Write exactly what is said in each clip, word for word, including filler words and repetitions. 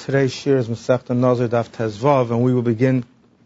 Today's shir is Masechta Nazir Daf Tezvav, and we will begin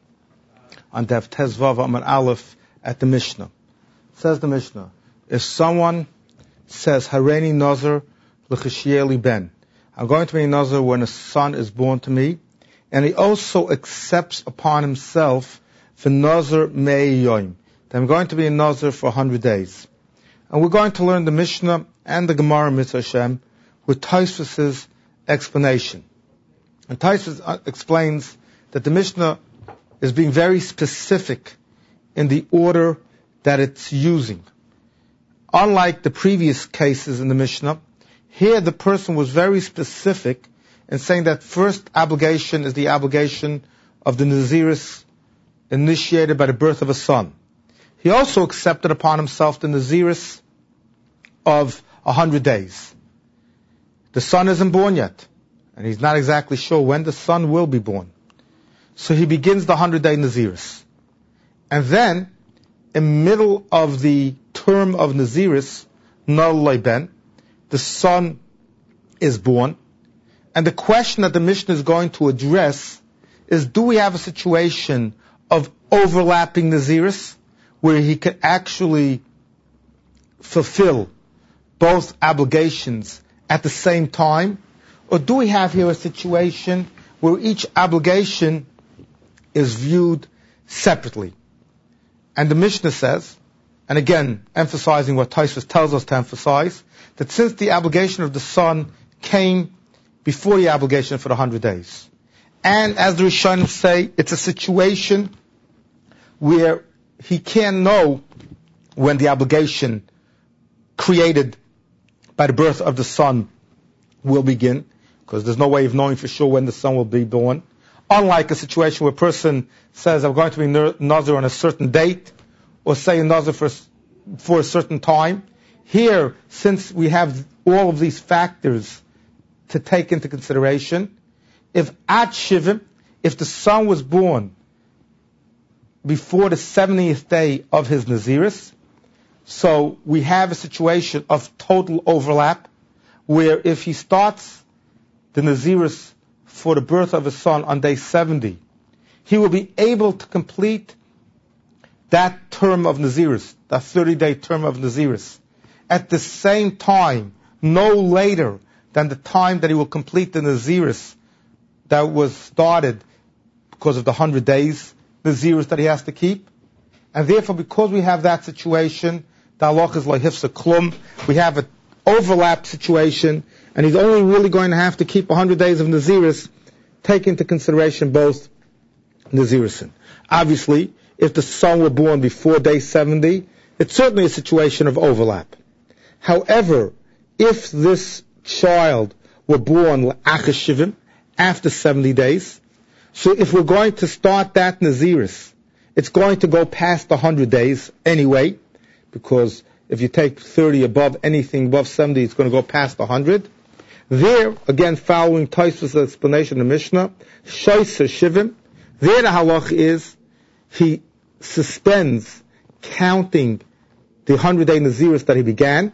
on Daf Tezvav Amar Aleph at the Mishnah. Says the Mishnah, if someone says Hareini Nazir L'Chashieli Ben, I'm going to be a Nazir when a son is born to me, and he also accepts upon himself for Nazir Mei Yoim, that I'm going to be a Nazir for a hundred days. And we're going to learn the Mishnah and the Gemara Mitzvah Hashem with Tosfos's explanation. And Tosfos explains that the Mishnah is being very specific in the order that it's using. Unlike the previous cases in the Mishnah, here the person was very specific in saying that first obligation is the obligation of the Naziris initiated by the birth of a son. He also accepted upon himself the Naziris of a hundred days. The son isn't born yet, and he's not exactly sure when the son will be born. So he begins the hundred-day Naziris. And then, in the middle of the term of Naziris, Nol Ben, the son is born. And the question that the Mishnah is going to address is, do we have a situation of overlapping Naziris, where he could actually fulfill both obligations at the same time? Or do we have here a situation where each obligation is viewed separately? And the Mishnah says, and again, emphasizing what Tosfos tells us to emphasize, that since the obligation of the son came before the obligation for the hundred days, and as the Rishonim say, it's a situation where he can't know when the obligation created by the birth of the son will begin, because there's no way of knowing for sure when the son will be born. Unlike a situation where a person says, I'm going to be Nazir on a certain date, or say a Nazir for, for a certain time. Here, since we have all of these factors to take into consideration, if at Shivim, if the son was born before the seventieth day of his Naziris, so we have a situation of total overlap, where if he starts the Naziris for the birth of his son on day seventy, he will be able to complete that term of Naziris, that thirty-day term of Naziris, at the same time, no later than the time that he will complete the Naziris that was started because of the hundred days Naziris that he has to keep. And therefore, because we have that situation, the halach is like hifsa klum, we have an overlap situation, and he's only really going to have to keep one hundred days of Naziris, take into consideration both Nazirisin. Obviously, if the son were born before day seventy, it's certainly a situation of overlap. However, if this child were born l'achashivim, after seventy days, so if we're going to start that Naziris, it's going to go past one hundred days anyway, because if you take thirty above anything above seventy, it's going to go past one hundred. There, again, following Tosfos' explanation in the Mishnah, Shoyser Shivim, there the halach is, he suspends counting the hundred-day Naziris that he began,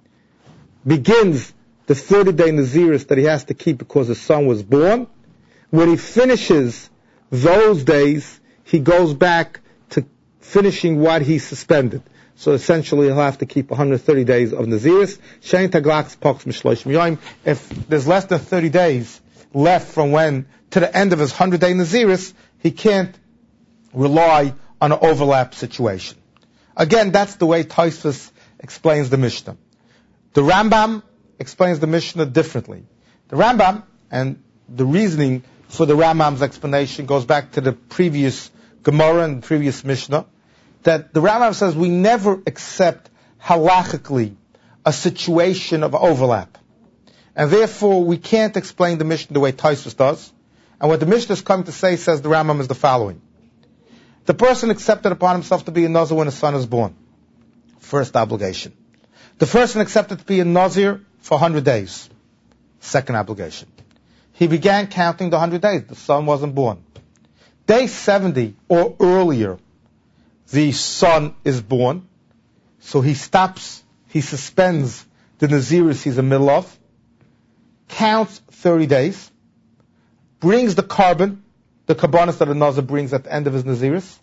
begins the thirty-day Naziris that he has to keep because his son was born. When he finishes those days, he goes back to finishing what he suspended. So essentially, he'll have to keep one hundred thirty days of Naziris. Shein taglaks pox mishloshim yoim. If there's less than thirty days left from when to the end of his hundred-day Naziris, he can't rely on an overlap situation. Again, that's the way Tosfos explains the Mishnah. The Rambam explains the Mishnah differently. The Rambam, and the reasoning for the Rambam's explanation goes back to the previous Gemara and the previous Mishnah, that the Rambam says we never accept halachically a situation of overlap. And therefore, we can't explain the Mishnah the way Tosfos does. And what the Mishnah is coming to say, says the Rambam, is the following. The person accepted upon himself to be a Nazir when a son is born. First obligation. The person accepted to be a Nazir for one hundred days. Second obligation. He began counting the one hundred days. The son wasn't born. Day seventy or earlier, the son is born. So he stops, he suspends the Naziris he's in the middle of, counts thirty days, brings the carbon, the kabbanis that a nazir brings at the end of his naziris,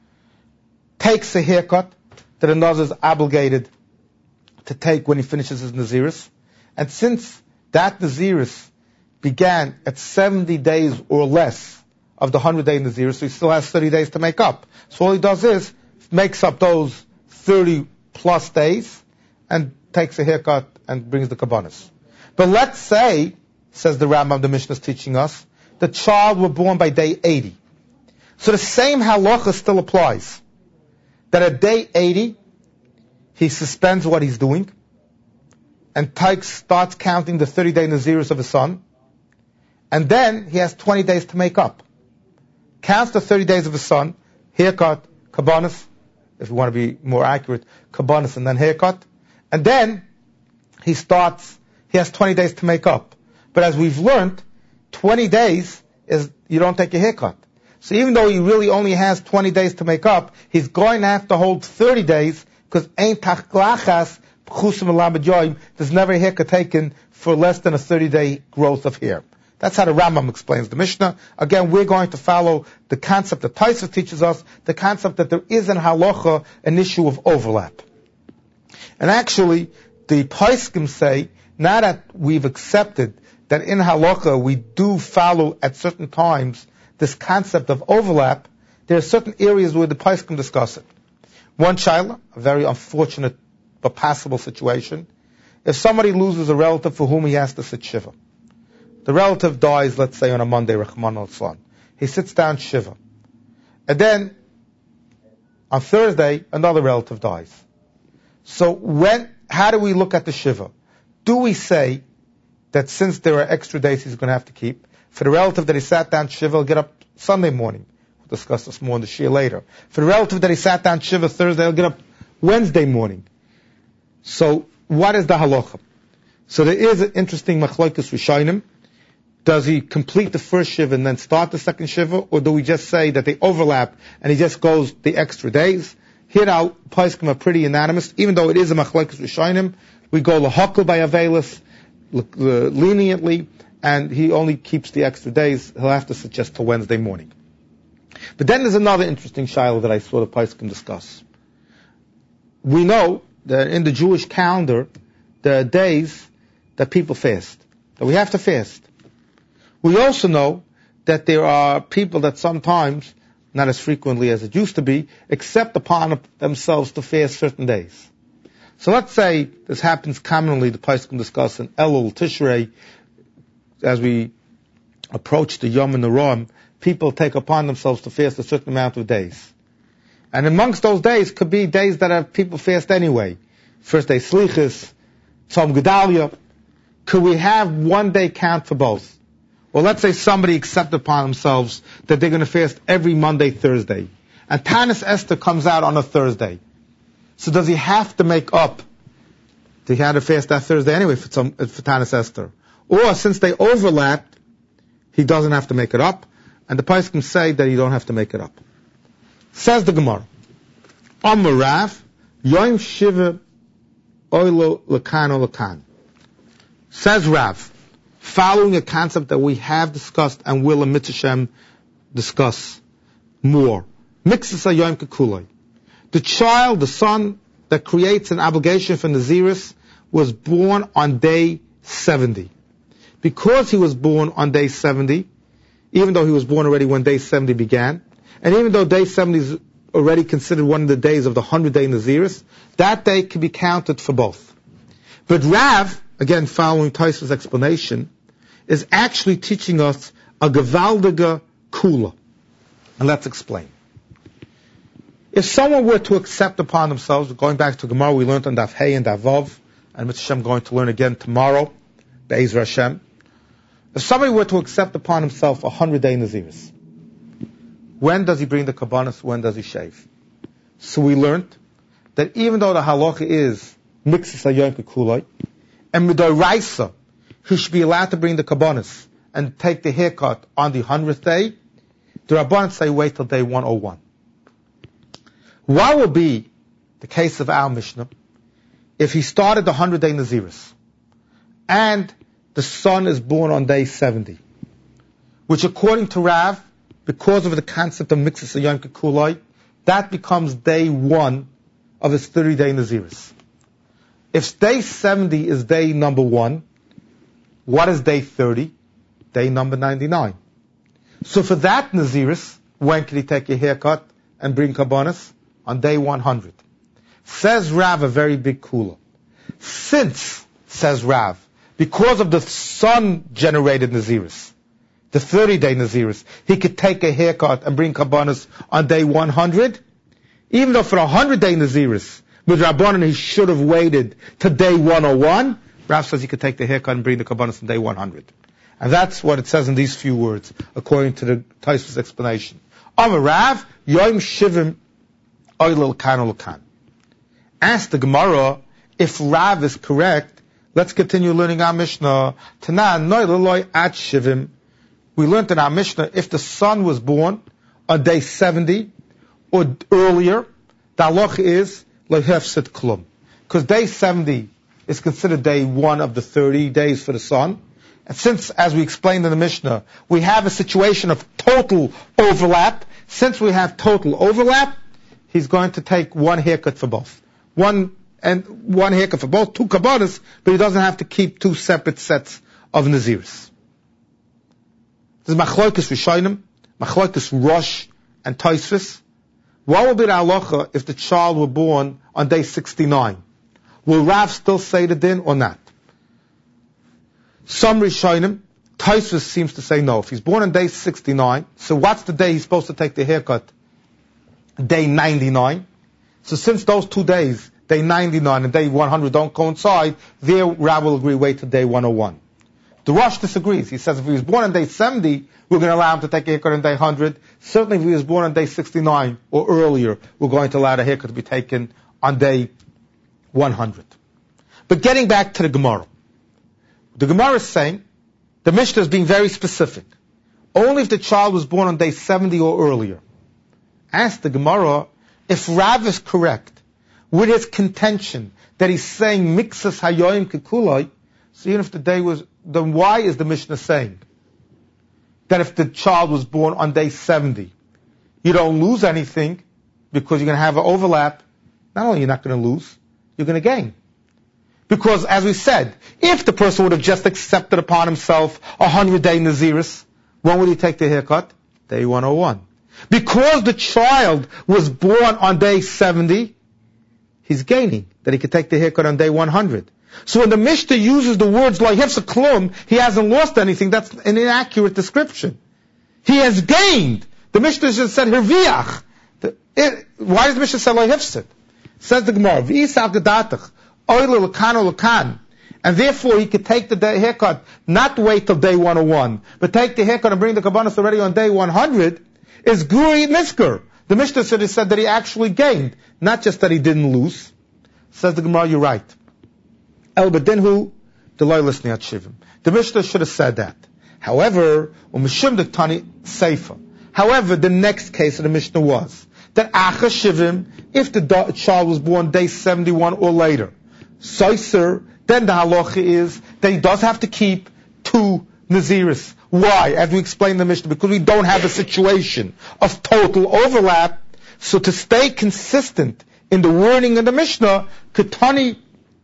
takes a haircut that a nazir is obligated to take when he finishes his naziris, and since that naziris began at seventy days or less of the hundred-day naziris, so he still has thirty days to make up. So all he does is makes up those thirty plus days and takes a haircut and brings the kabbanis. But let's say, says the Rambam, the Mishnah is teaching us, the child were born by day eighty. So the same halacha still applies. That at day eighty, he suspends what he's doing and takes, starts counting the thirty-day naziris of his son, and then he has twenty days to make up. Counts the thirty days of his son, haircut, kabbanis, if you want to be more accurate, kabbanis and then haircut, and then he starts, he has twenty days to make up. But as we've learned, twenty days is, you don't take a haircut. So even though he really only has twenty days to make up, he's going to have to hold thirty days, because ein tachlachas b'chusim elamid yoim, there's never a haircut taken for less than a thirty-day growth of hair. That's how the Rambam explains the Mishnah. Again, we're going to follow the concept that Tosfos teaches us, the concept that there is in halacha an issue of overlap. And actually, the poskim say, now that we've accepted that in halacha we do follow at certain times this concept of overlap, there are certain areas where the poskim discuss it. One shaila, a very unfortunate but possible situation, if somebody loses a relative for whom he has to sit shiva. The relative dies, let's say, on a Monday, Rahman al-Islam. He sits down shiva. And then, on Thursday, another relative dies. So when, how do we look at the shiva? Do we say that since there are extra days he's going to have to keep, for the relative that he sat down shiva, he'll get up Sunday morning. We'll discuss this more in the shir later. For the relative that he sat down shiva Thursday, he'll get up Wednesday morning. So, what is the halacha? So there is an interesting machlokes rishonim. Does he complete the first shiva and then start the second shiva, or do we just say that they overlap and he just goes the extra days? Here our poskim are pretty unanimous, even though it is a machlokes rishonim. We go lahakol by avelis, leniently, and he only keeps the extra days. He'll have to sit just till Wednesday morning. But then there's another interesting shaila that I saw the poskim discuss. We know that in the Jewish calendar, there are days that people fast, that we have to fast. We also know that there are people that sometimes, not as frequently as it used to be, accept upon themselves to fast certain days. So let's say this happens commonly, the poskim discuss in Elul, Tishrei, as we approach the Yom and the Ram, people take upon themselves to fast a certain amount of days. And amongst those days could be days that have people fast anyway. First day Slichus, Tzom Gedalia. Could we have one day count for both? Or let's say somebody accepted upon themselves that they're going to fast every Monday, Thursday. And Tanis Esther comes out on a Thursday. So does he have to make up? He had to fast that Thursday anyway for, some, for Tanis Esther. Or since they overlapped, he doesn't have to make it up. And the poskim say that he don't have to make it up. Says the Gemara, Amar Rav, Yom Shiva Oilo Lakan Lakan. Says Rav, following a concept that we have discussed and will in Mitzvah discuss more. Mixas Yom Kekuloi. The child, the son that creates an obligation for Naziris was born on day seventy. Because he was born on day seventy, even though he was born already when day seventy began, and even though day seventy is already considered one of the days of the hundred-day Naziris, that day can be counted for both. But Rav, again following Tosfos' explanation, is actually teaching us a gewaldige kula. And let's explain. If someone were to accept upon themselves, going back to Gemara, we learned on Daf Hey and Daf Vav, and Mitzvah I'm going to learn again tomorrow, Be'ezra Hashem. If somebody were to accept upon himself a hundred-day Naziris, when does he bring the kabbanis? When does he shave? So we learned that even though the halacha is mixes hayom kekulai, and midoraisa, he should be allowed to bring the kabbanis and take the haircut on the hundredth day, the Rabbanan say wait till day one oh one. What will be the case of our Mishnah if he started the hundred-day Naziris and the son is born on day seventy? which according to Rav, because of the concept of Mixus Yom Kikulai, that becomes day one of his thirty-day Naziris. If day seventy is day number one, what is day thirty? Day number ninety-nine. So for that Naziris, when can he take a haircut and bring Kabbanis? On day one hundred. Says Rav, a very big kula. Since, says Rav, because of the sun-generated Naziris, the thirty-day Naziris, he could take a haircut and bring Kabbanis on day one hundred, even though for a one hundred-day Naziris, with Rabbanan he should have waited to day one oh one, Rav says he could take the haircut and bring the Kabbanis on day one hundred. And that's what it says in these few words, according to the Tosfos explanation. Amar Rav, Yom Shivim Oilil Kan Kan. Ask the Gemara, if Rav is correct, let's continue learning our Mishnah. Tanan Noililoi At Shivim. We learned in our Mishnah, if the son was born on day seventy or earlier, the halach is Lehefset Klum. Because day seventy is considered day one of the thirty days for the son. And since, as we explained in the Mishnah, we have a situation of total overlap, since we have total overlap, he's going to take one haircut for both. One and one haircut for both, two kabbanis, but he doesn't have to keep two separate sets of naziris. This is machlokas rishonim, machlokas Rosh and Tosfos. What will be the halacha if the child were born on day sixty-nine? Will Rav still say the din or not? Some rishonim, Tosfos seems to say no. If he's born on day sixty-nine, so what's the day he's supposed to take the haircut? Day ninety-nine. So since those two days, day ninety-nine and day one hundred don't coincide, there Rav will agree wait till day one oh one. The Rosh disagrees. He says if he was born on day seventy, we're going to allow him to take a haircut on day one hundred. Certainly if he was born on day sixty-nine or earlier, we're going to allow the haircut to be taken on day one hundred. But getting back to the Gemara. The Gemara is saying, the Mishnah is being very specific. Only if the child was born on day seventy or earlier. Ask the Gemara, if Rav is correct, with his contention that he's saying Mixas Hayoim Kikulai, so even if the day was, then why is the Mishnah saying that if the child was born on day seventy, you don't lose anything because you're going to have an overlap? Not only you're not going to lose, you're going to gain. Because, as we said, if the person would have just accepted upon himself a hundred-day Naziris, when would he take the haircut? Day one oh one. Because the child was born on day seventy, he's gaining, that he could take the haircut on day one hundred. So when the Mishnah uses the words like Hefsa Klum, he hasn't lost anything. That's an inaccurate description. He has gained. The Mishnah just said Herviach. Why does the Mishnah say like Hefset? Says the Gemara, V'isal Gedatach. And therefore he could take the day haircut, not wait till day one oh one, but take the haircut and bring the kabbanis already on day one hundred, is Guri Nisker. The Mishnah said, said that he actually gained, not just that he didn't lose. Says the Gemara, you're right. El Bedinhu, Deloy listening at Shivim. The Mishnah should have said that. However, Umishim the Tani Seifa. However, the next case of the Mishnah was that Acha Shivim, if the child was born day seventy-one or later, Soiser, then the halacha is that he does have to keep two Naziris. Why? As we explained in the Mishnah, because we don't have a situation of total overlap. So to stay consistent in the wording of the Mishnah, Ketani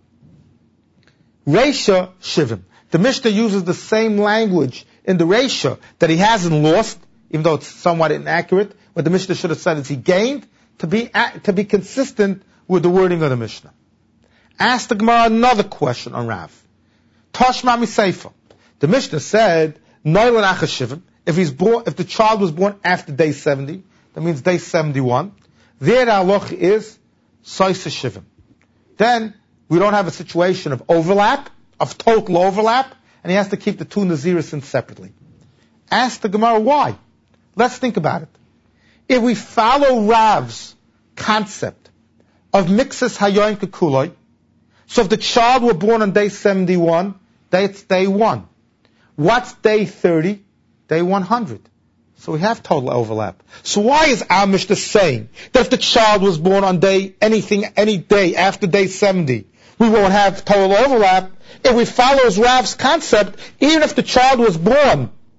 Reisha Shivim. The Mishnah uses the same language in the Reisha that he hasn't lost, even though it's somewhat inaccurate. What the Mishnah should have said is he gained, to be to be consistent with the wording of the Mishnah. Ask the Gemara another question on Rav. Toshma Miseifa. The Mishnah said, Noilan Achashivim, if he's born, if the child was born after day seventy, that means day seventy-one, there the halacha is Soisa Shivim. Then we don't have a situation of overlap, of total overlap, and he has to keep the two Naziris in separately. Ask the Gemara why. Let's think about it. If we follow Rav's concept of Mixas Hayoim Kikuloi, so if the child were born on day seventy-one, that's day one. What's day thirty? Day one hundred. So we have total overlap. So why is our Mishnah saying that if the child was born on day, anything, any day after day seventy, we won't have total overlap? If we follow Rav's concept, even if the child was born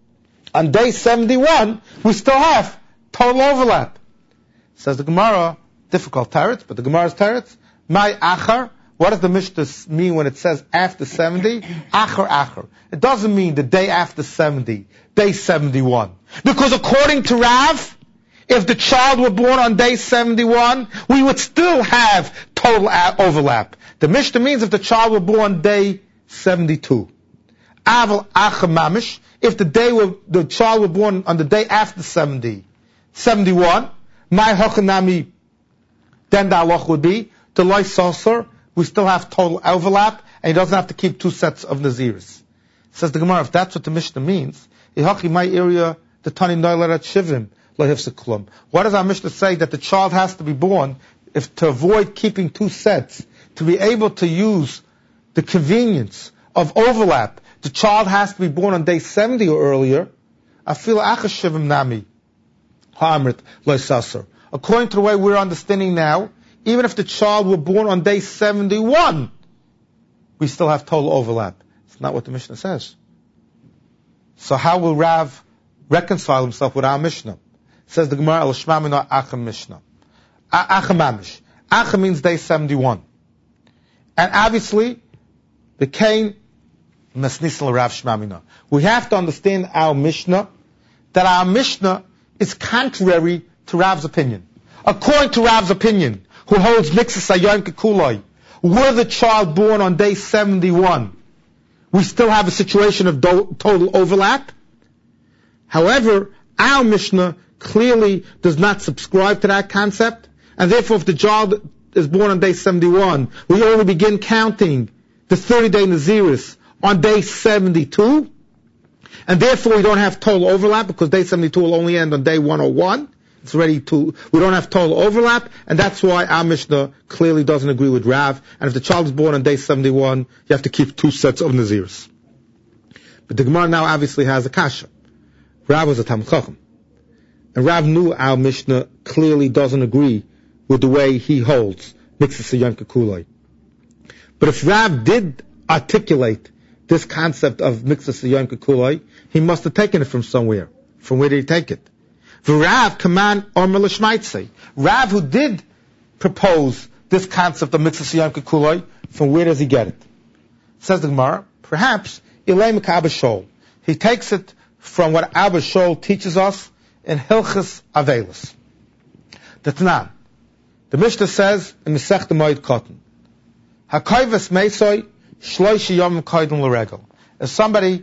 on day seventy-one, we still have total overlap. Says the Gemara, difficult teretz, but the Gemara's teretz, my achar, what does the Mishnah mean when it says after seventy? Achar, achar. It doesn't mean the day after seventy, day seventy-one. Because according to Rav, if the child were born on day seventy-one, we would still have total overlap. The Mishnah means if the child were born on day seventy-two. Aval achar mamish, if the day were, the child were born on the day after seventy, seventy-one, my hochanami, then the halach would be, the loy saucer, we still have total overlap, and he doesn't have to keep two sets of naziris. Says the Gemara, if that's what the Mishnah means, my area, the tani noilat shivim, lohifseklum. What does our Mishnah say that the child has to be born if to avoid keeping two sets, to be able to use the convenience of overlap? The child has to be born on day seventy or earlier. Afil achas shivim nami, ha'amrit loisasser. According to the way we're understanding now, even if the child were born on day seventy-one, we still have total overlap. It's not what the Mishnah says. So how will Rav reconcile himself with our Mishnah? Says the Gemara, al shmamina acham Mishnah. Acham mamish. Acham means day seventy-one. And obviously, the Cain, mesnisel Rav shmamina. We have to understand our Mishnah, that our Mishnah is contrary to Rav's opinion. According to Rav's opinion, who holds mixus ayom kekuloi, were the child born on day seventy-one, we still have a situation of do- total overlap. However, our Mishnah clearly does not subscribe to that concept, and therefore if the child is born on day seventy-one, we only begin counting the thirty-day Naziris on day seventy-two, and therefore we don't have total overlap because day seventy-two will only end on day one oh one. It's ready to, we don't have total overlap, and that's why our Mishnah clearly doesn't agree with Rav. And if the child is born on day seventy-one, you have to keep two sets of Nazirs. But the Gemara now obviously has a kasha. Rav was a Talmid Chacham. And Rav knew our Mishnah clearly doesn't agree with the way he holds Mixus Yom Kekuloi. But if Rav did articulate this concept of Mixus Yom Kekuloi, he must have taken it from somewhere. From where did he take it? Rav command Omer L'Shmaitze. Rav, who did propose this concept of Mixus Yom Kekuloi, from where does he get it? Says the Gemara, perhaps Ilay Mek Abba Shol. He takes it from what Abba Shol teaches us in Hilchas Avelis. The Tanan. The Mishnah says in Masechta Moed Katan, Hakayves Meisoi Shloish Yom Koydem L'Regel. If somebody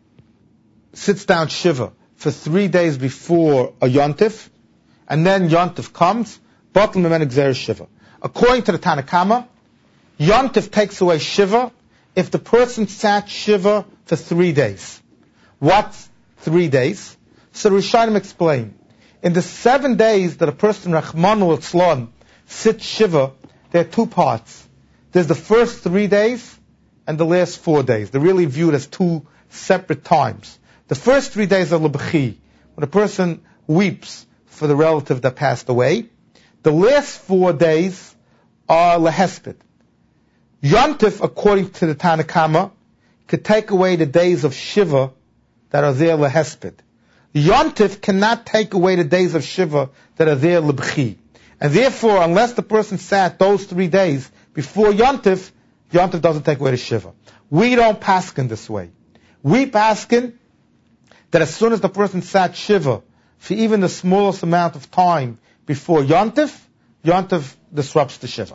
sits down Shiva for three days before a Yontif, and then Yontif comes, Batel Mimenu Gzeres Shiva. According to the Tanakama, Yontif takes away Shiva if the person sat Shiva for three days. What's three days? So the Rishonim explain. In the seven days that a person, Rachmanu Litzlan, sits Shiva, there are two parts. There's the first three days and the last four days. They're really viewed as two separate times. The first three days are L'Bchi, when a person weeps for the relative that passed away. The last four days are Lehesped. Yontif, according to the Tanakama, could take away the days of Shiva that are there Lehesped. Yontif cannot take away the days of Shiva that are there L'Bchi. And therefore, unless the person sat those three days before Yontif, Yontif doesn't take away the Shiva. We don't paskin this way. We paskin that as soon as the person sat Shiva for even the smallest amount of time before Yontif, Yontif disrupts the Shiva.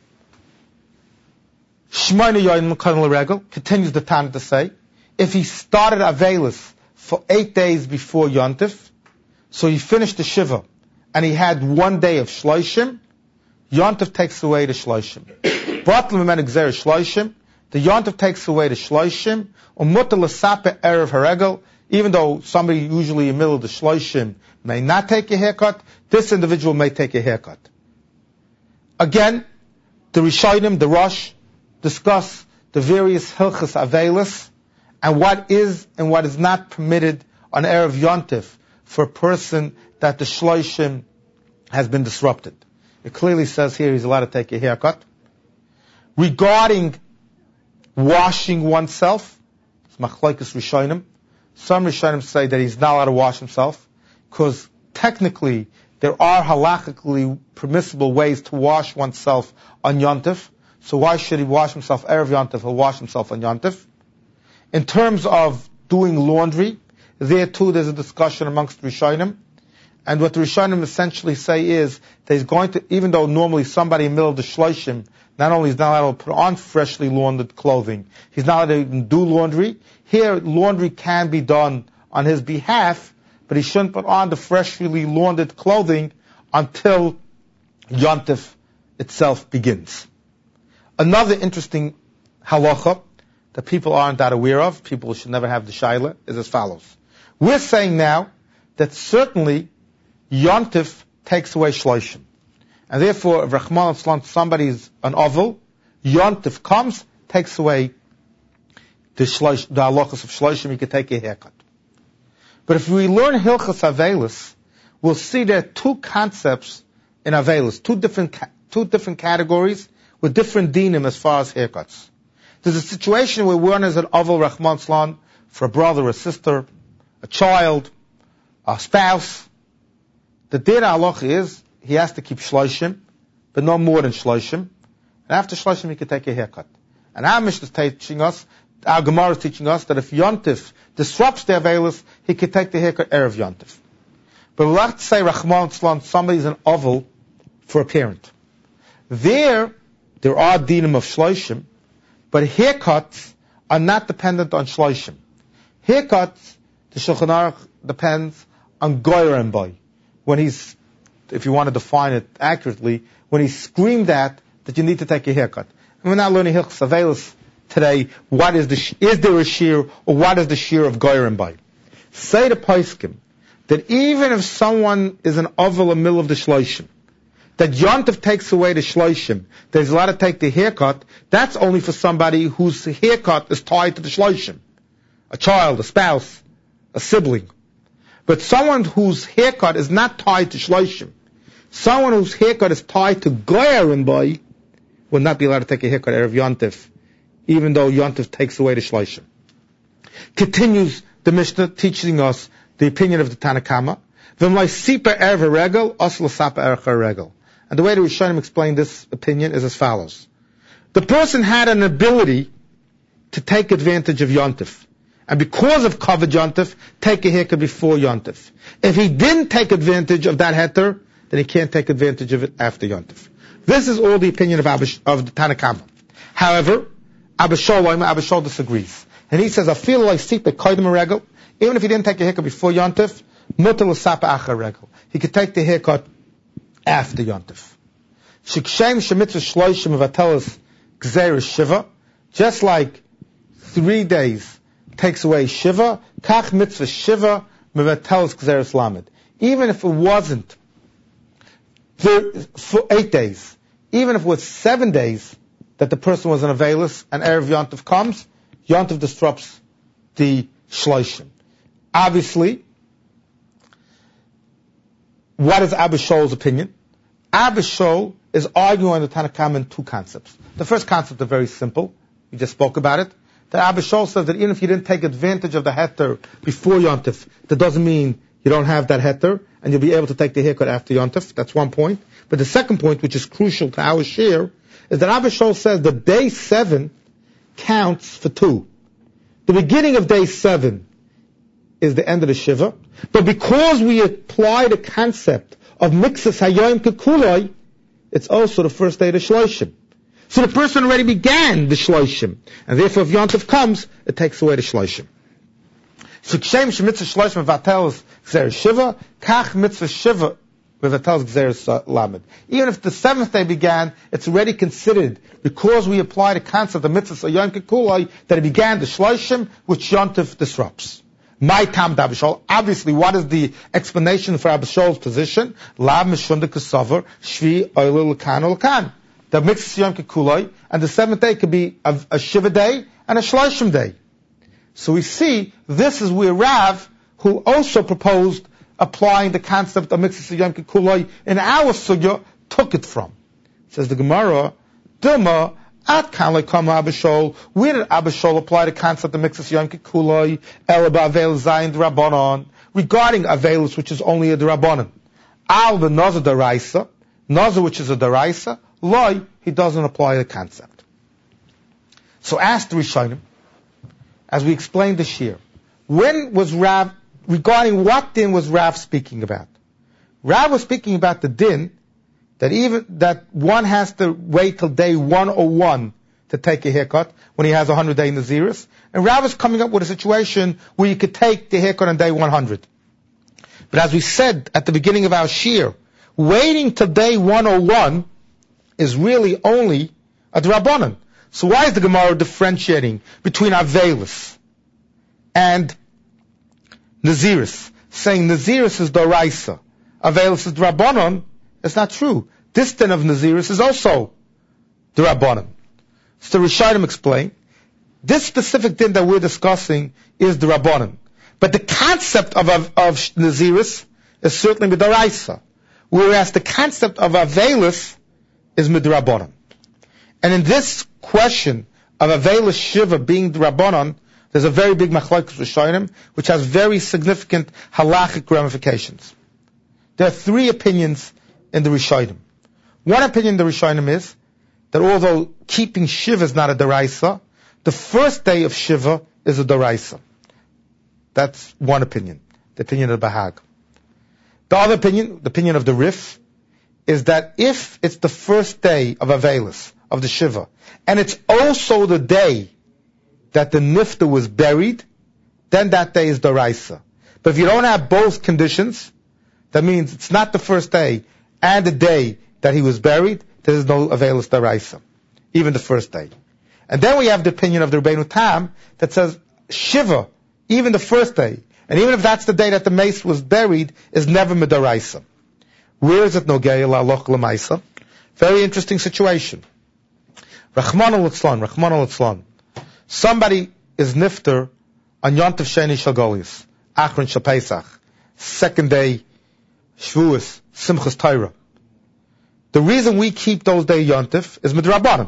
Shmoyne Yoyim Koydem L'Regel, continues the Tana to say, if he started Avelis for eight days before Yontif, so he finished the Shiva, and he had one day of Shloishim, Yontif takes away the Shloishim. Batel Mimenu Gzeres Shloishim, the Yontif takes away the Shloishim, Umutar L'Sape Erev Haregel, even though somebody usually in the middle of the Shloishim may not take a haircut, this individual may take a haircut. Again, the Rishonim, the Rosh, discuss the various Hilchas Avelis, and what is and what is not permitted on Erev Yontif for a person that the Shloishim has been disrupted. It clearly says here he's allowed to take a haircut. Regarding washing oneself, it's Machlokes Rishonim. Some Rishonim say that he's not allowed to wash himself, because technically there are halachically permissible ways to wash oneself on Yontif. So why should he wash himself Erev Yontif? He'll wash himself on Yontif. In terms of doing laundry, there too there's a discussion amongst Rishonim. And what the Rishonim essentially say is that he's going to, even though normally somebody in the middle of the Shloshim, not only is not allowed to put on freshly laundered clothing, he's not allowed to even do laundry. Here, laundry can be done on his behalf, but he shouldn't put on the freshly laundered clothing until Yontif itself begins. Another interesting halacha that people aren't that aware of, people should never have the shaila, is as follows. We're saying now that certainly Yontif takes away Shloshim. And therefore, if Rahman al somebody's an oval, Yontif comes, takes away the, shlosh, the halachas of Shloshim, he can take a haircut. But if we learn Hilchas Avelis, we'll see there are two concepts in Avelis, two different, two different categories with different dinim as far as haircuts. There's a situation where one is an oval Rahman al for a brother, a sister, a child, a spouse. The din halacha is he has to keep shloshim, but no more than shloshim. And after shloshim, he can take a haircut. And our Mishnah is teaching us, our Gemara is teaching us that if Yontif disrupts the Avelis, he can take the haircut Erev Yontif. But we'll have to say Rahman al somebody's an oval for a parent. There, there are dinim of shloshim, but haircuts are not dependent on shloshim. Haircuts, the Shulchan Aruch depends on goyer and boy. When he's, if you want to define it accurately, when he's screamed at that you need to take a haircut. And we're not learning Hilchos Avelis today. What is the, is there a shear, or what is the shear of goyer and boy? Say to Paiskim that even if someone is an oval in the middle of the shloshim, that Yontif takes away the shloshim, that he's allowed to take the haircut, that's only for somebody whose haircut is tied to the shloshim. A child, a spouse, a sibling. But someone whose haircut is not tied to shloshim, someone whose haircut is tied to goyer and boy, will not be allowed to take a haircut Erev Yontif, even though Yontif takes away the shloshim. Continues the Mishnah teaching us the opinion of the Tanakama. And the way the Rishonim explain this opinion is as follows. The person had an ability to take advantage of Yontif. And because of covered Yontif, take a haircut before Yontif. If he didn't take advantage of that heter, then he can't take advantage of it after Yontif. This is all the opinion of, Abish, of the Tanakama. However, Abba Shaul, Abba Shaul disagrees. And he says, I feel like seek the koydem regel, even if he didn't take a haircut before Yontif, mutar l'sapa achar regel. He could take the haircut after Yontif. Shikshem shemitzvah shloishim vatelis gzeres shiva, just like three days takes away shiva, kach mitzvah shiva mevatelis gzeres lamed. Even if it wasn't for eight days, even if it was seven days that the person was an Avelis and Erev Yontif comes, Yontif disrupts the shloishim. Obviously, what is Abba Shaul's opinion? Abba Shaul is arguing on the Tanakama in two concepts. The first concept is very simple. We just spoke about it. That Abba Shaul says that even if you didn't take advantage of the heter before Yontif, that doesn't mean you don't have that heter, and you'll be able to take the haircut after Yontif. That's one point. But the second point, which is crucial to our share, is that Abba Shaul says that day seven counts for two. The beginning of day seven is the end of the Shiva, but because we apply the concept of mixas hayom kekuloi, it's also the first day of the Shloshim. So the person already began the Shloshim, and therefore if Yontif comes, it takes away the Shloshim. Shikshem shemitzvah shloshim vatelis gzeres shiva, kach mitzvah shiva vatelis gzeres lamed. Even if the seventh day began, it's already considered, because we apply the concept of mitzvah hayom kekuloi, that it began the Shloshim, which Yontif disrupts. My tam Abba Shaul. Obviously, what is the explanation for Abba Shaul's position? Lav mishunda kasavar shvi oil l'kan l'kan. The mitzvah yom kekuloi, and the seventh day could be a, a shiva day and a shloshim day. So we see this is where Rav, who also proposed applying the concept of mitzvah yom kekuloi in our sugya, took it from. Says the Gemara, Duma At Kanlai Kama Abishol, where did Abishol apply the concept of Mixas Yom Kikuloi, Elaba Avel Zayin Drabonon, regarding Avelus, which is only a Drabonon? Al the Nazar Daraisa, Nazar which is a Daraisa, Loi, he doesn't apply the concept. So ask the Rishonim, as we explained this year, when was Rav, regarding what din was Rav speaking about? Rav was speaking about the din that even that one has to wait till day one oh one to take a haircut when he has a hundred day Naziris, and Rav is coming up with a situation where you could take the haircut on day one hundred. But as we said at the beginning of our shir, waiting till day one oh one is really only a drabanan. So why is the Gemara differentiating between Avelis and Naziris, saying Naziris is Doraisa, Avelis is Drabanan? It's not true. This din of Naziris is also Drabanan. So the Rishonim explain, this specific din that we're discussing is Drabanan. But the concept of, of, of Naziris is certainly Midoraisa, whereas the concept of Avelis is Midrabanan. And in this question of Avelis Shiva being Drabanan, there's a very big machlokes Rishonim, which has very significant halachic ramifications. There are three opinions in the Rishonim. One opinion in the Rishonim is that although keeping Shiva is not a Daraisa, the first day of Shiva is a Daraisa. That's one opinion, the opinion of the Bahag. The other opinion, the opinion of the Rif, is that if it's the first day of Avelis, of the Shiva, and it's also the day that the Nifta was buried, then that day is Daraisa. But if you don't have both conditions, that means it's not the first day and the day that he was buried, there is no Avelis Daraisa, even the first day. And then we have the opinion of the Rabbeinu Tam that says Shiva, even the first day, and even if that's the day that the mace was buried, is never Midaraisa. Where is it Nogei La'aloch L'maisa? Very interesting situation. Rachman al-Litzlan, Rachman al-Litzlan. Somebody is nifter on Yontif Sheni Shel Golius, Achron Shel Pesach, second day Shavuos, Simchas Torah. The reason we keep those day Yontif is Midrabanan.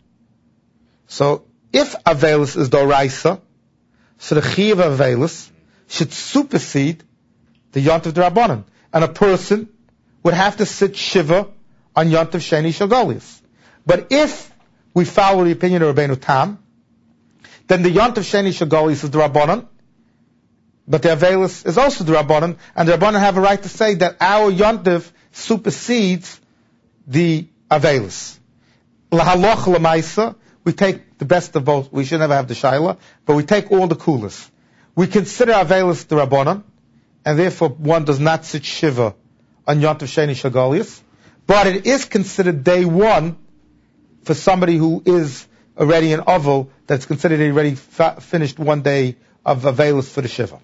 So if Avelis is Doraisa, so the Chiv of Avelis should supersede the Yontif Drabanan. And a person would have to sit Shiva on Yontif Sheni Shel Golius. But if we follow the opinion of Rabbeinu Tam, then the Yontif Sheni Shel Golius is Drabanan, but the Avelis is also Drabanan, and the Drabanan have a right to say that our Yontif supersedes the Avelis. Lahaloch L'maisa, we take the best of both. We should never have the Shaila, but we take all the coolest. We consider Avelis the Rabbanan, and therefore one does not sit Shiva on Yontif Sheni Shel Golius, but it is considered day one for somebody who is already an Oval, that's considered already fa- finished one day of Avelis for the Shiva.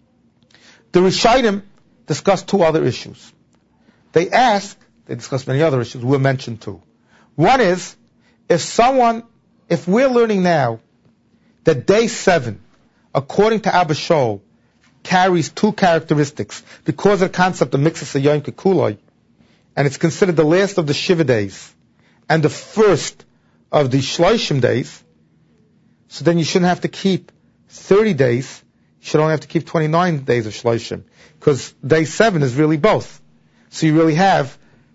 The Rishonim discuss two other issues. They ask, they discuss many other issues, we'll mention two. One is, if someone, if we're learning now that day seven, according to Abba Shaul, carries two characteristics because of the concept of Mixas Yom Kikuloi, and it's considered the last of the Shiva days and the first of the Shloshim days, so then you shouldn't have to keep thirty days, you should only have to keep twenty-nine days of Shloshim, because day seven is really both. So you really have,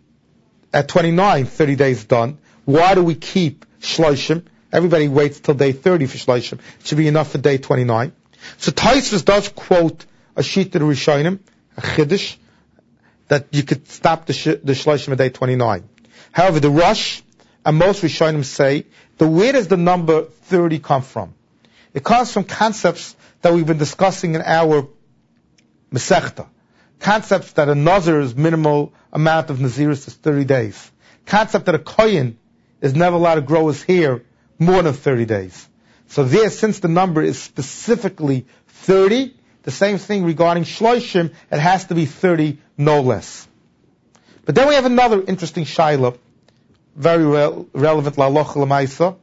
at twenty-nine, thirty days done. Why do we keep Shloshim? Everybody waits till day thirty for Shloshim. It should be enough for day twenty-nine. So Taisvus does quote a sheet to the Rishonim, a Chiddush, that you could stop the, sh- the Shloshim at day twenty-nine. However, the Rosh and most Rishonim say, the where does the number thirty come from? It comes from concepts that we've been discussing in our Masechta. Concepts that a Nazir's minimal amount of Naziris is thirty days. Concept that a Kohen is never allowed to grow his hair more than thirty days. So there, since the number is specifically thirty, the same thing regarding Shloshim, it has to be thirty, no less. But then we have another interesting Shaila, very re- relevant La'aloch L'maisa,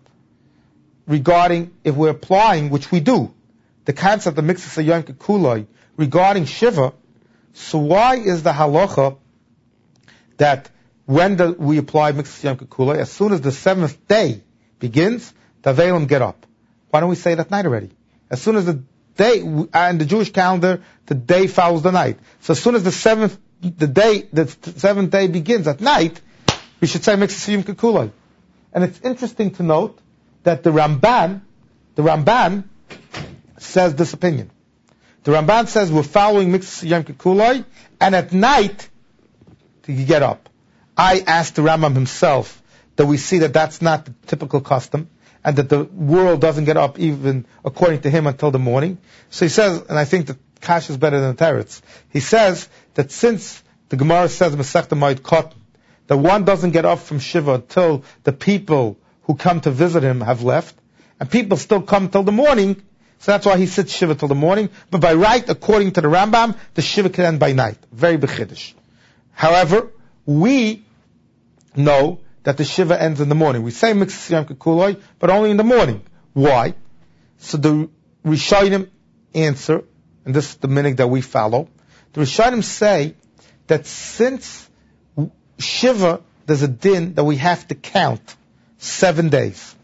regarding if we're applying, which we do, the concept of Mixas Yom Kikuloi regarding Shiva. So why is the halacha that when the, we apply Mixas Yom Kikuloi, as soon as the seventh day begins, the Avelim get up. Why don't we say it at night already? As soon as the day, in the Jewish calendar, the day follows the night. So as soon as the seventh, the day, the seventh day begins at night, we should say Miksas Yom Kippur. And it's interesting to note that the Ramban, the Ramban says this opinion. The Ramban says we're following Miksas Yom Kippur, and at night, you get up. I asked the Rambam himself that we see that that's not the typical custom, and that the world doesn't get up even according to him until the morning. So he says, and I think that Kash is better than the Teretz. He says that since the Gemara says Masechta Moed Katan, that one doesn't get up from Shiva until the people who come to visit him have left, and people still come till the morning, so that's why he sits Shiva till the morning. But by right, according to the Rambam, the Shiva can end by night. Very bechiddush. However, we know that the Shiva ends in the morning. We say Miksas Yom Kippur, but only in the morning. Why? So the Rishonim answer, and this is the minhag that we follow. The Rishonim say that since Shiva, there's a din that we have to count seven days.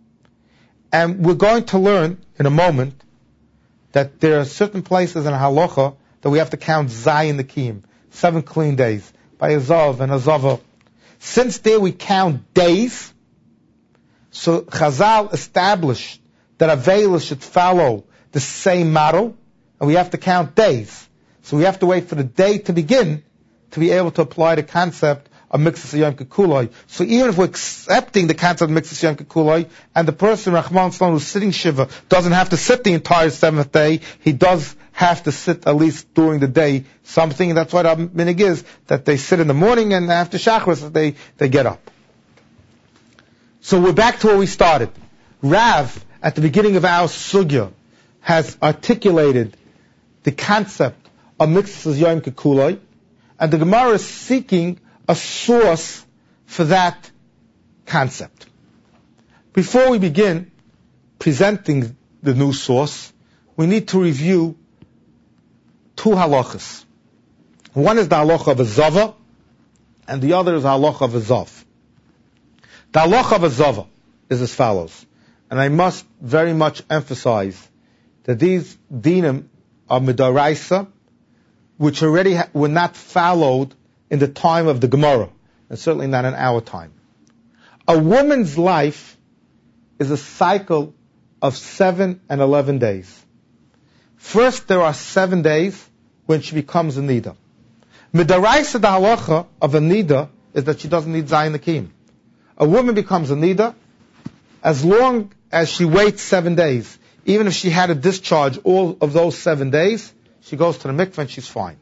And we're going to learn in a moment that there are certain places in Halacha that we have to count Zayin Nekim, seven clean days, by Azov and Azava. Since there we count days, so Chazal established that Avela should follow the same model, and we have to count days. So we have to wait for the day to begin to be able to apply the concept of Miksas Yom Kippur. So even if we're accepting the concept of Miksas Yom Kippur, and the person, Rahman Salon, who's sitting Shiva, doesn't have to sit the entire seventh day, he does have to sit at least during the day something, and that's what our minhag is, that they sit in the morning, and after Shachris, they, they get up. So we're back to where we started. Rav, at the beginning of our sugya, has articulated the concept of Miksas Yom Kippur, and the Gemara is seeking a source for that concept. Before we begin presenting the new source, we need to review two halachas. One is the halacha of a zava, and the other is the halacha of a zav. The halacha of a zava is as follows, and I must very much emphasize that these dinim are midaraisa, which already ha- were not followed in the time of the Gemara, and certainly not in our time. A woman's life is a cycle of seven and eleven days. First, there are seven days when she becomes a nida. Midaraisa the halacha of a nida is that she doesn't need zayin nekim. A woman becomes a nida as long as she waits seven days. Even if she had a discharge all of those seven days, she goes to the mikveh and she's fine.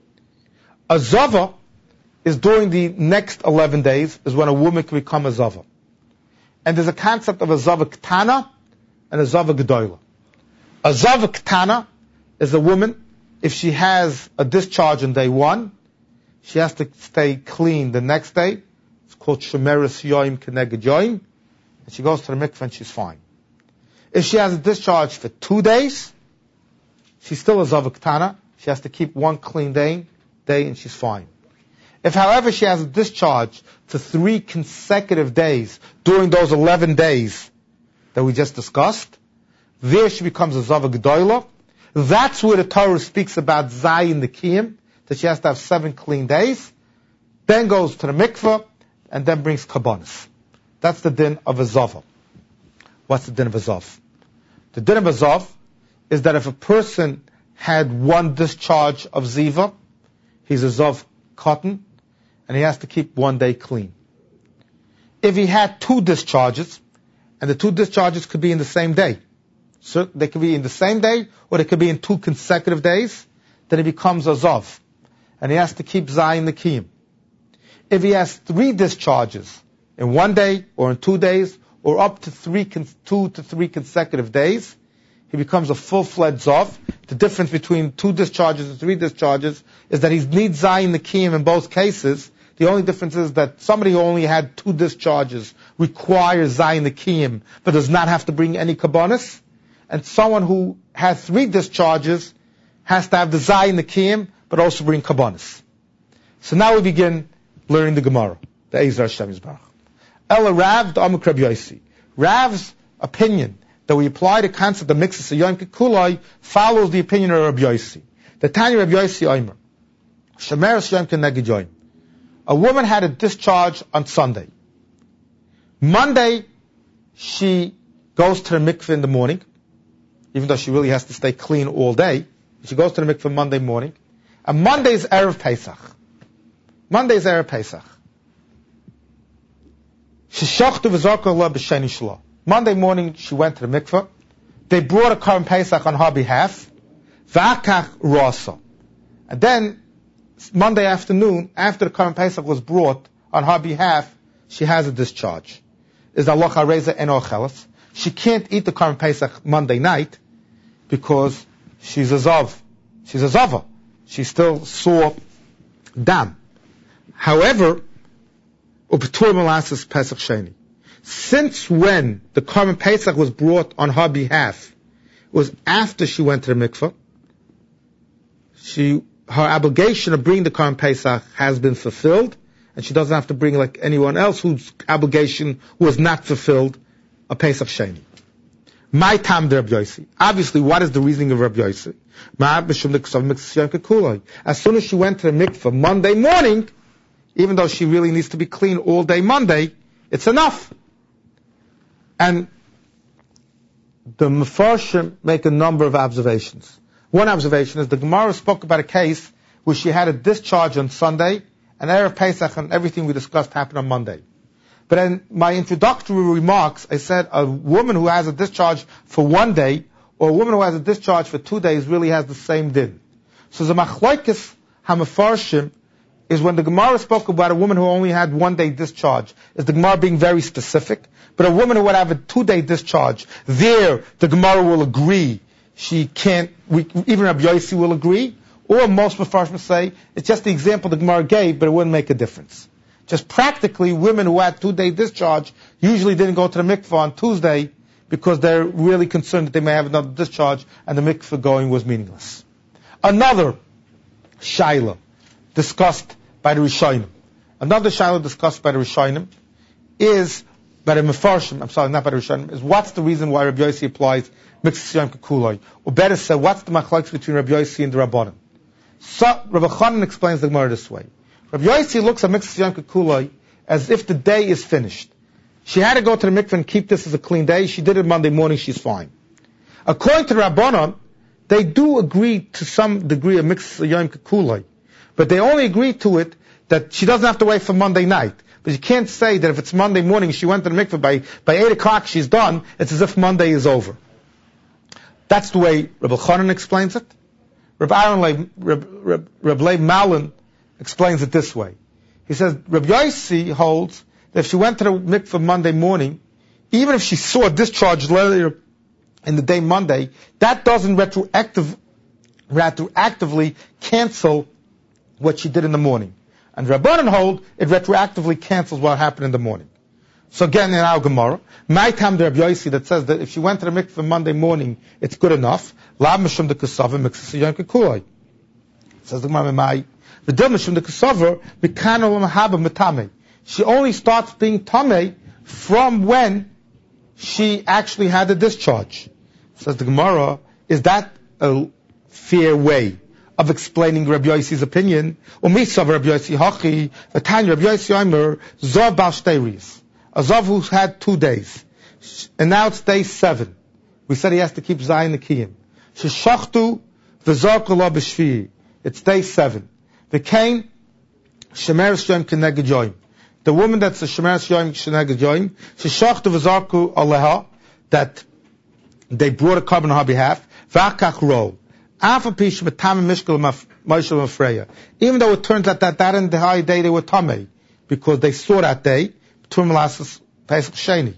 A zava is during the next eleven days, is when a woman can become a zava. And there's a concept of a zava ktana and a zava gedola. A zava ktana is a woman, if she has a discharge on day one, she has to stay clean the next day. It's called shemeres yoim keneged yoim. And she goes to the mikveh and she's fine. If she has a discharge for two days, she's still a zava ktana. She has to keep one clean day, day and she's fine. If, however, she has a discharge for three consecutive days during those eleven days that we just discussed, there she becomes a zava gedola. That's where the Torah speaks about zayin nekiyim, that she has to have seven clean days, then goes to the mikveh, and then brings kabbanis. That's the din of a zava. What's the din of a zav? The din of a zav is that if a person had one discharge of ziva, he's a zav cotton, and he has to keep one day clean. If he had two discharges, and the two discharges could be in the same day, so they could be in the same day, or they could be in two consecutive days, then he becomes a zav, and he has to keep zayin nekiyim. If he has three discharges in one day, or in two days, or up to three, two to three consecutive days, he becomes a full-fledged zav. The difference between two discharges and three discharges is that he needs zayin nekiyim in both cases. The only difference is that somebody who only had two discharges requires zayin nekiyim, but does not have to bring any kabbanis. And someone who has three discharges has to have the zayin nekiyim, but also bring kabbanis. So now we begin learning the Gemara, the Ezer Hashem Yisbarach. Ela Rav, the Amuk Rabbi Yossi. Rav's opinion that we apply the concept of Mixus Yom Kikulai follows the opinion of Rabbi Yossi. The Tanya Rabbi Yossi Omer, Shemeres Yom Keneged Yom. A woman had a discharge on Sunday. Monday, she goes to the mikveh in the morning, even though she really has to stay clean all day. She goes to the mikveh Monday morning. And Monday is Erev Pesach. Monday is Erev Pesach. Monday morning, she went to the mikveh. They brought a Korban Pesach on her behalf. And then, Monday afternoon, after the Korban Pesach was brought on her behalf, she has a discharge. Is Allah Reza en Ochelas. She can't eat the Korban Pesach Monday night because she's a Zav. She's a Zava. She still saw dam. However, Upetur Molasses Pesach Sheni. Since when the Korban Pesach was brought on her behalf, it was after she went to the mikveh. She, her obligation of bringing the Korban Pesach has been fulfilled, and she doesn't have to bring like anyone else whose obligation was not fulfilled a Pesach Sheni. My tam de Rabbi Yossi. Obviously, what is the reasoning of Rabbi Yossi? As soon as she went to the mikveh Monday morning, even though she really needs to be clean all day Monday, it's enough. And the Mefarshim make a number of observations. One observation is the Gemara spoke about a case where she had a discharge on Sunday, and Erev Pesach and everything we discussed happened on Monday. But in my introductory remarks, I said a woman who has a discharge for one day, or a woman who has a discharge for two days really has the same din. So the Machlokes HaMefarshim is when the Gemara spoke about a woman who only had one day discharge, is the Gemara being very specific. But a woman who would have a two-day discharge, there the Gemara will agree she can't, we, even Rabbi Yossi will agree, or most Mefarshim say, it's just the example the Gemara gave, but it wouldn't make a difference. Just practically, women who had two-day discharge usually didn't go to the mikveh on Tuesday because they're really concerned that they may have another discharge and the mikveh going was meaningless. Another shaila discussed by the Rishonim. Another shaila discussed by the Rishonim is, by the Mefarshim, I'm sorry, not by the Rishonim, is what's the reason why Rabbi Yossi applies Mixus Yom Kikulai? Or better said, what's the machlokes between Rabbi Yossi and the Rabbanan? So, Rabbi Chanan explains the Gemara this way. Rabbi Yossi looks at Mixus Yom Kikulai as if the day is finished. She had to go to the mikveh and keep this as a clean day. She did it Monday morning, she's fine. According to the Rabbanan, they do agree to some degree of Mixus Yom Kikulai. But they only agree to it that she doesn't have to wait for Monday night. But you can't say that if it's Monday morning, she went to the mikveh, by, by eight o'clock she's done, it's as if Monday is over. That's the way Rabbi Chanan explains it. Rabbi Aaron Leib, Rabbi, Rabbi, Rabbi Leib Malin explains it this way. He says, Rabbi Yossi holds that if she went to the mikveh Monday morning, even if she saw a discharge later in the day Monday, that doesn't retroactive, retroactively cancel what she did in the morning. And Rabbanan hold, it retroactively cancels what happened in the morning. So again, in our Gemara, my tam de Rabbi Yossi that says that if she went to the mikveh Monday morning, it's good enough. La mishum de kasava mixus yom kikulai. Says the Gemara, my the dil mishum de kasava mikano mahaba mitame. She only starts being tamei from when she actually had the discharge. Says the Gemara, is that a fair way of explaining Rabbi Yossi's opinion? Umisav Rabbi Yossi hachi v'tanya Rabbi Yossi Omer zav bal shteiris. A zav who's had two days, and now it's day seven. We said he has to keep Zayin Nikiyim. Sheshachtu v'zarku la b'shvi. It's day seven. The kain shemeres yom keneged yom. The woman that's a shemeres yom keneged yom. Sheshachtu v'zarku aleha, that they brought a carbon on her behalf. V'akach ro. Afa pish metam mishkel ma'ishel mafreya. Even though it turns out that that entire day they were tamei, because they saw that day. Turmalasas Pesach Sheni.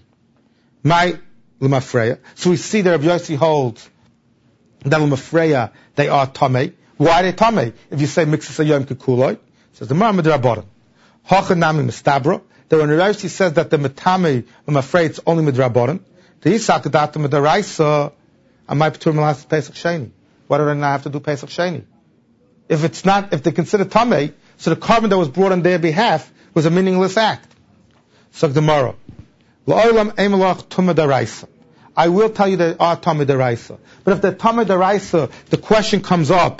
My L'mafreya. So we see that Rabbi Yossi holds that L'mafreya, they are Tamei. Why are they Tamei? If you say Mixus Yom Kikuloi, says the Mar Midrabaran. Hachanami Mistabra. The when Rabbi Yossi says that the Metame L'mafreya, it's only Midrabaran. The Yisak Data Midaraisa, I might Turmalasas Pesach Sheni. Why do I not have to do Pesach Sheni? If it's not, if they consider Tamei, so the carbon that was brought on their behalf was a meaningless act. So Gemara, La'olam emelach tumah daraisa. I will tell you they are tumah daraisa. But if they're tumah daraisa, the question comes up,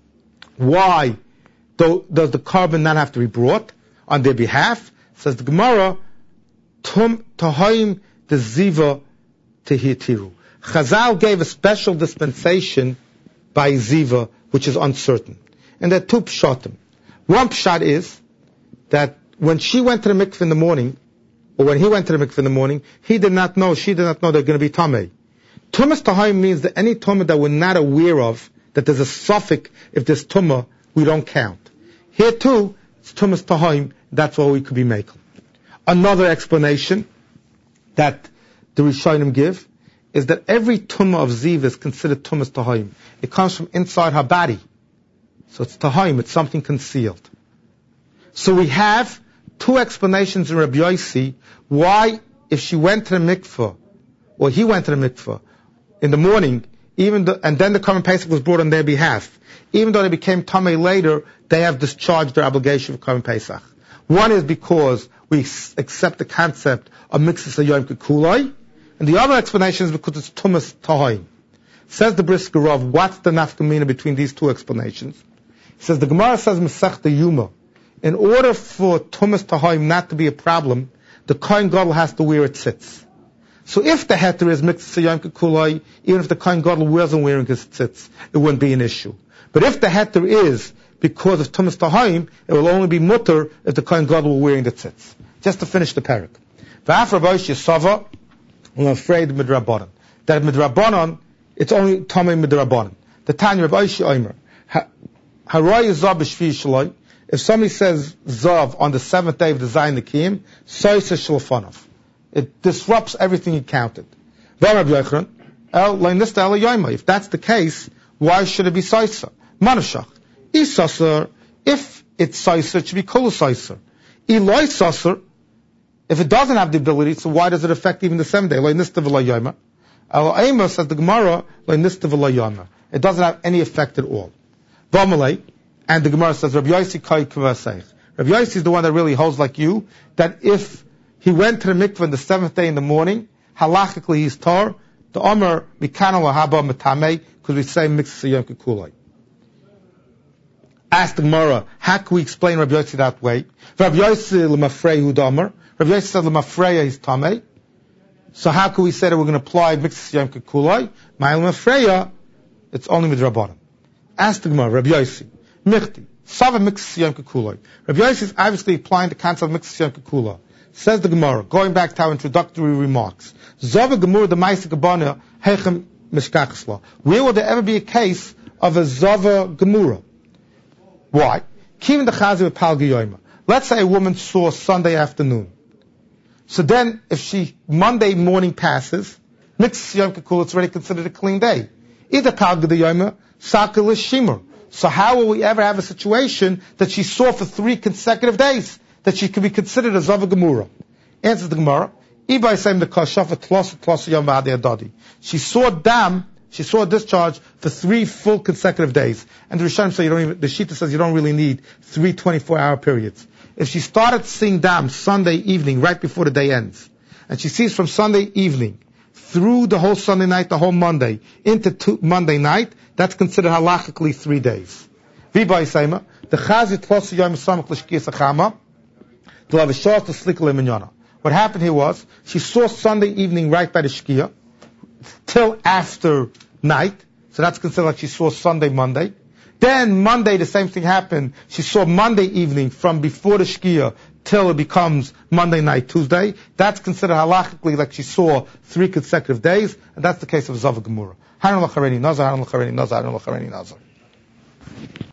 why do, does the carbon not have to be brought on their behalf? Says the Gemara, tum tahaim the ziva tehitiru. Chazal gave a special dispensation by ziva, which is uncertain. And there are two pshatim. One pshat is that when she went to the mikveh in the morning, or when he went to the mikveh in the morning, he did not know, she did not know they're going to be tamei. Tumas tahaim means that any tumah that we're not aware of, that there's a suffix, if there's tumah, we don't count. Here too, it's tumas tahaim, that's all we could be making. Another explanation that the Rishonim give is that every tumah of ziva is considered tumas tahaim. It comes from inside her body. So it's tahaim, it's something concealed. So we have two explanations in Rabbi Yossi why, if she went to the mikveh, or he went to the mikveh in the morning, even though, and then the Korban Pesach was brought on their behalf, even though they became tamei later, they have discharged their obligation of Korban Pesach. One is because we accept the concept of mixus hayom kekulai, and the other explanation is because it's tumas tahaim. Says the Brisker Rav, what's the nafkamina between these two explanations? He says the Gemara says Masechta Yuma, in order for tumas tahaim not to be a problem, the kohen gadol has to wear its tzitz. So if the heter is mixus hayom kekulai, even if the kohen gadol wasn't wearing his tzitz, it wouldn't be an issue. But if the heter is because of tumas tahaim, it will only be mutter if the kohen gadol were wearing the tzitz. Just to finish the parak. V'af Rabbi Yisava, I'm afraid of midrabanan. That midrabanan, it's only tamei midrabanan. The Tanya Rabbi Yisha Haray zav b'shvi shaloi. If somebody says zav on the seventh day of the Zayin Nikim, soisa shalfanov. It disrupts everything he counted. If that's the case, why should it be soisa? Manashach. Isasar, if it's soisa, it should be kol soisa. Eloi sasar, if it doesn't have the ability, so why does it affect even the seventh day? Lo nista v'lo yoma. Al ema says the Gemara, lo nista v'lo yoma. It doesn't have any effect at all. V'amalei, and the Gemara says, Rabbi Yossi kai kvaseich. Rabbi Yossi is the one that really holds like you, that if he went to the mikveh on the seventh day in the morning, halachically he's tar, the Omer mikana lahaba metamei, because we say mixus hayom kekulai. Ask the Gemara, how can we explain Rabbi Yossi that way? Rabbi Yossi l'mafrei hu damer. Rabbi Yossi said l'mafreya is tamei. So how can we say that we're going to apply mixus hayom kekulai? My l'mafreya, it's only midrabanan. Ask the Gemara, Rabbi Yossi, michti, sava mixus hayom kekulai. Rabbi Yossi is obviously applying the concept of mixus hayom kekulai. Says the Gemara, going back to our introductory remarks, zava gemura the ma'aseh gebana hechem mishkachsla. Where will there ever be a case of a zava gemura? Why? Kivin the chazi with pal geyoyma. Let's say a woman saw Sunday afternoon. So then, if she Monday morning passes, mixus hayom kekulai, it's already considered a clean day. Either pal geyoyma, sakal is shimur. So how will we ever have a situation that she saw for three consecutive days that she could be considered a zava gemura? Answers the Gemara. She saw dam. She saw discharge for three full consecutive days. And the Rishonim say you don't even, the Shita says you don't really need three twenty-four hour periods. If she started seeing dam Sunday evening, right before the day ends, and she sees from Sunday evening through the whole Sunday night, the whole Monday, into two, Monday night, that's considered halachically three days. The chazit tlosi yom samach l'shkiyas achama, to have a short to slick l'minyana. What happened here was, she saw Sunday evening right by the shkiyah, till after night, so that's considered like she saw Sunday, Monday. Then Monday, the same thing happened. She saw Monday evening from before the shkiyah till it becomes Monday night, Tuesday. That's considered halachically like she saw three consecutive days, and that's the case of Zava Gemura. Hanul Lachareni Nazar, Hanul Lachareni Nazar, Hanul Lachareni Nazar.